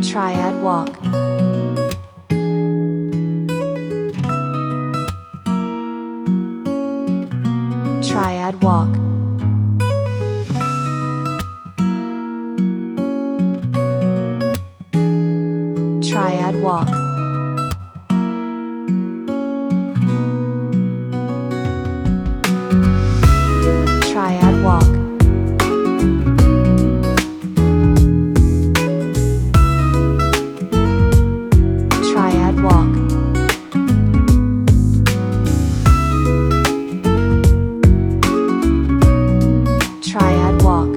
Triad walk. Triad walk. Triad walk. Triad walk. Triad walk. Triad walk.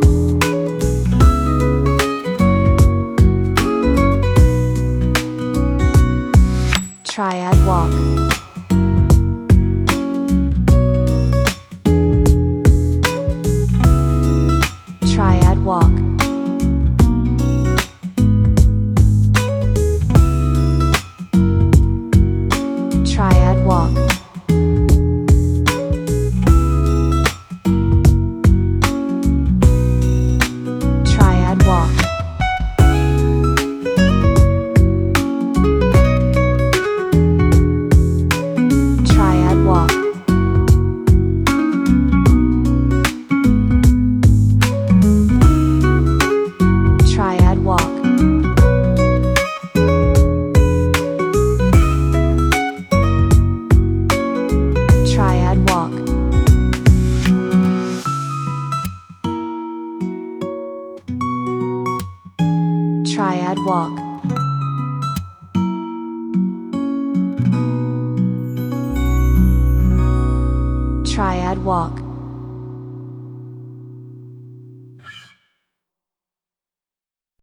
Triad walk. Triad walk. Triad walk. Triad walk. Triad walk. Triad walk. Triad walk. Triad walk. Triad walk.